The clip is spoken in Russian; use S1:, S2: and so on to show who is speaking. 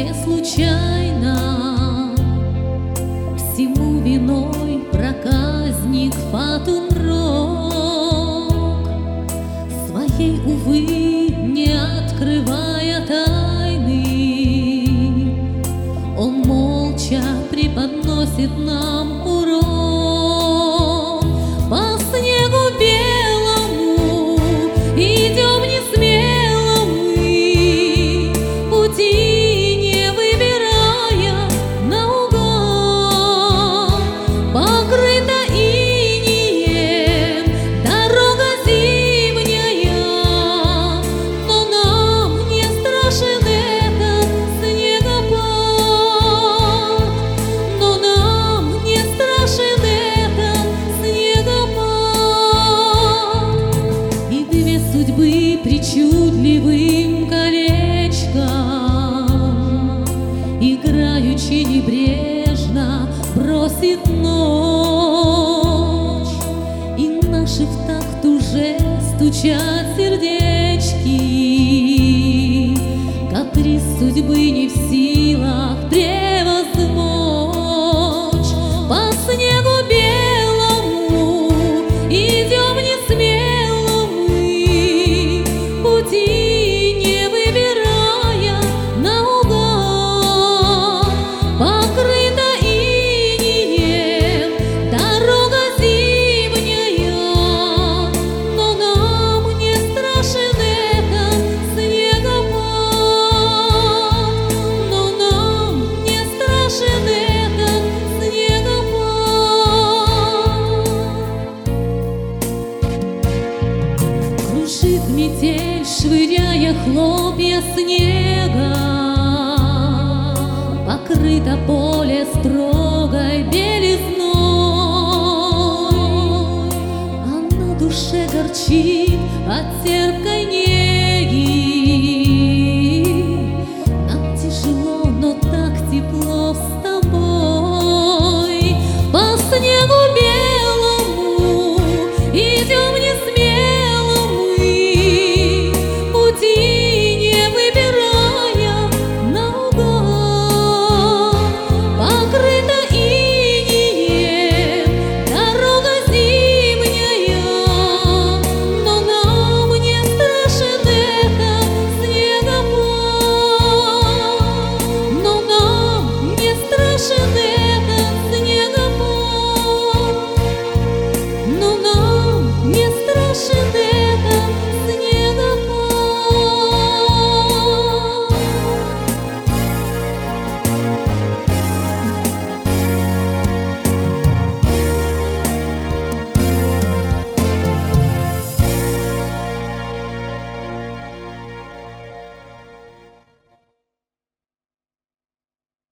S1: не случайно. Всему виной проказник Фатум Рок, своей, увы, не открывая тайны, он молча преподносит нам урок. По снегу белому идем не смело мы, пути не выбирая наугад. Покрыта инеем дорога зимняя, но нам не страшен этот снегопад, но нам не страшен этот снегопад. И две судьбы причудливым колечком, играючи небрежно, бросит ночь, и наши в такт уже стучат сердечки. Каприз судьбы не в силах превозмочь. По снегу белому идем не смело мы, пути не выбирая наугад. Покрыта инеем дорога зимняя, но нам не страшен этот снегопад, но нам не страшен этот снегопад. Кружит метель, швыряя хлопья снега, покрыто поле строгой белизной, а на душе горчит от терпкой неги. Нам тяжело, но так тепло.